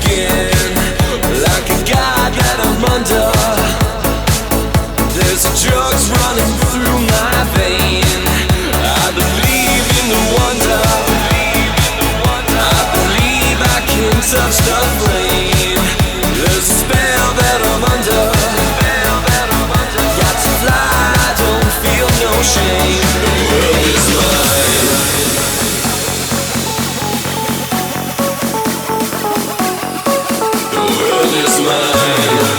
again, like a god that I'm under. There's drugs running through my vein. I believe in the wonder. I believe I can touch the flame. There's a spell that I'm under. Got to fly, don't feel no shame. The world is mine. The world is mine.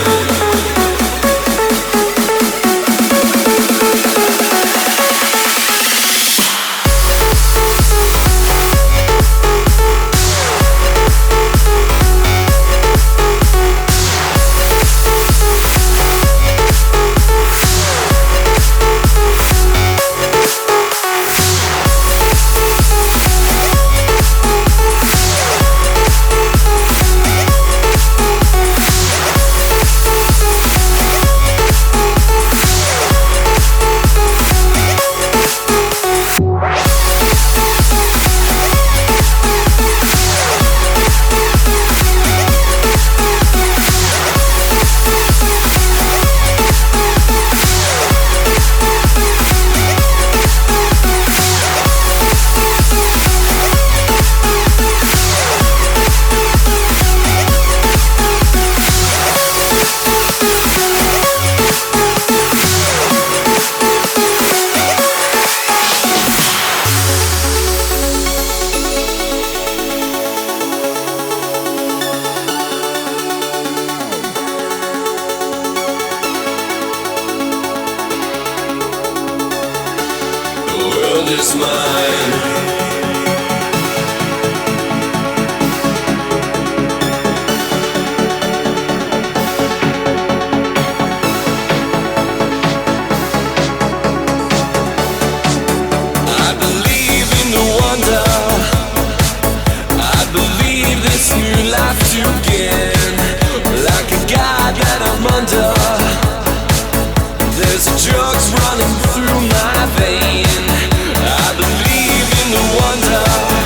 Is mine. I believe in the wonder. I believe this new life to gain, like a god that I'm under. There's drugs running through my vein. I believe in the wonder.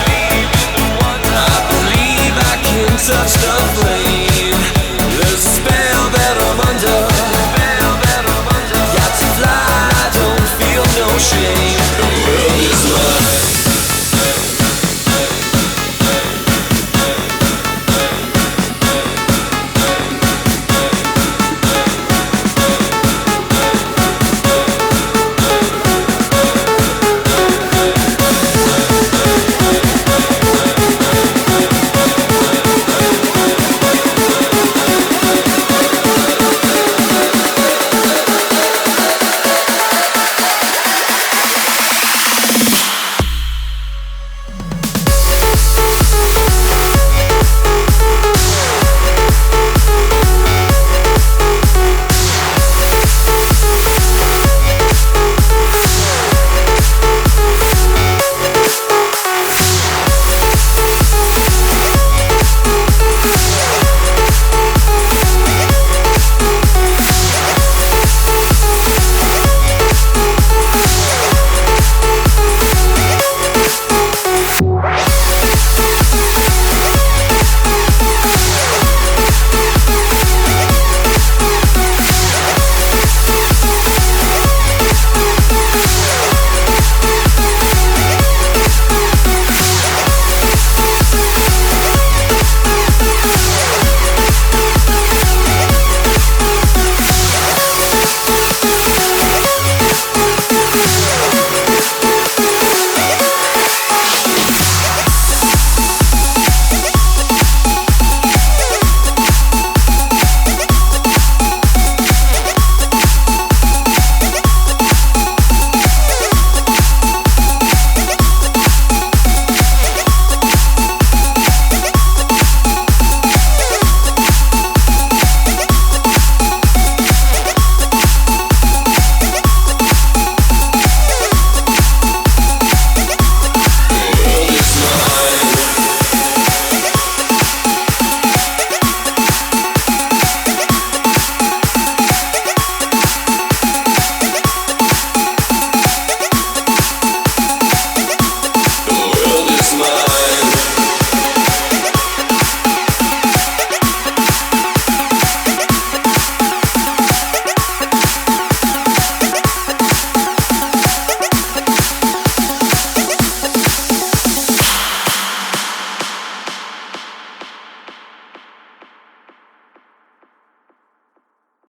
I believe I can touch the flame. There's a spell that I'm under. Got to fly, don't feel no shame.